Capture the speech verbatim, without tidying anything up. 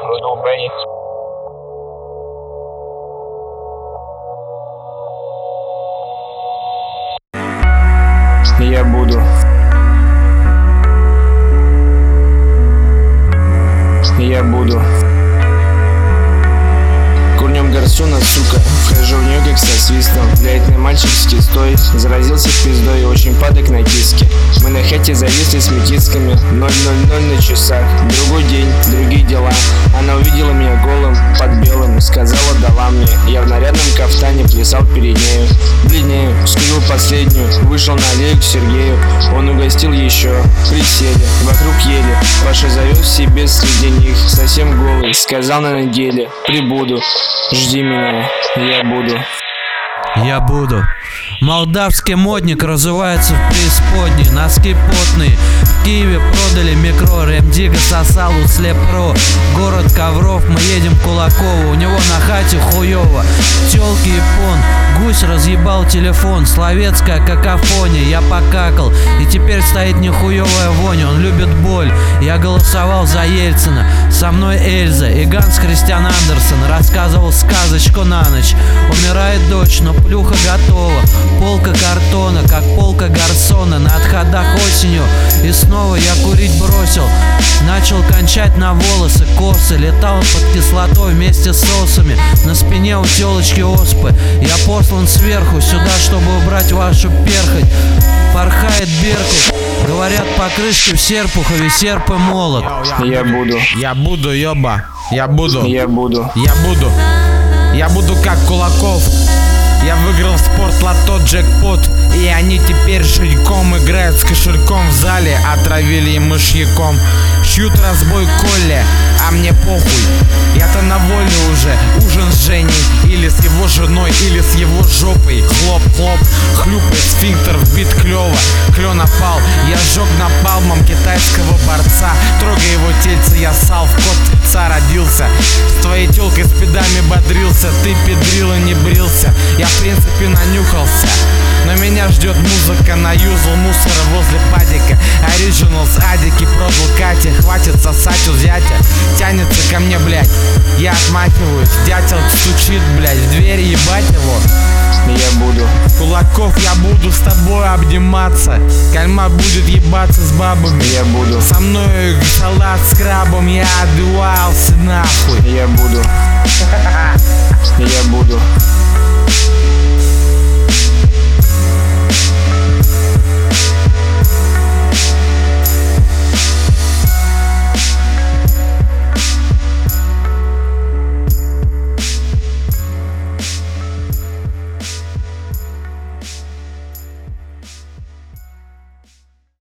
Little bass. Я буду. Я буду. Курнем гарсуна, сука. Вхожу в нее как со свистом. Блять, на мальчик стой. Заразился пиздой, очень падок на киске. Мы на хате зависли с метисками. ноль ноль ноль на часах. Другой день, другие дела. Она увидела меня голым, под белым. Сказала, дала мне. Я в нарядном кафтане плясал перед нею. Бледнею, скрыл последнюю. Вышел на аллею к Сергею. Он угостил еще. Присели, вокруг ели. Паша завез себе среди них. Совсем голый, сказал на неделе. Прибуду, жди меня, я буду. Я буду. Молдавский модник разувается в преисподней. Носки потные. В Киеве продали микро. Ремдига сосал у Слепро. Город ковров, мы едем к Кулакову. У него на хате хуёво. Тёлки япон. Гусь разъебал телефон. Словецкая какофония. Я покакал. И теперь стоит нехуёвая вонь. Он любит боль. Я голосовал за Ельцина. Со мной Эльза. И Ганс Христиан Андерсон рассказывал сказочку на ночь. Умирает дочь, но плюха готова. Полка картона, как полка гарсона. На отходах осенью. И снова я курить бросил. Начал кончать на волосы, косы. Летал под кислотой вместе с сосами. На спине у телочки оспы. Я послан сверху сюда, чтобы убрать вашу перхоть. Порхает беркут. Говорят, по крышке в Серпухове серп и молот. Я буду. Я буду, ёба. Я буду. Я буду. Я буду. Я буду как Кулаков. Я выиграл в спорт-лото джекпот. И они теперь жидьком играют с кошельком в зале. Отравили им мышьяком. Шьют разбой Колли, а мне похуй. Я-то на воле уже. Ужин с Женей. Или с его женой, или с его жопой. Хлоп-хлоп, хлюпает сфинктер, вбит клёво. Клен опал, я сжег напалмом китайского борца. Трогая его тельце, я сал в кот ца родился. С твоей тёлкой с педами бодрился. Ты педрил и не брился. Я в принципе нанюхался. Но меня ждет музыка на юзл мусора возле падика. Оригиналс адики продал Кате. Хватит сосать у зятя. Тянется ко мне, блядь. Я отмахиваюсь. Дятел стучит, блядь, в дверь, ебать его. Я буду. Кулаков, я буду с тобой обниматься. Кальма будет ебаться с бабами. Я буду. Со мной салат с крабом. Я отдувался нахуй. Я буду. Я буду.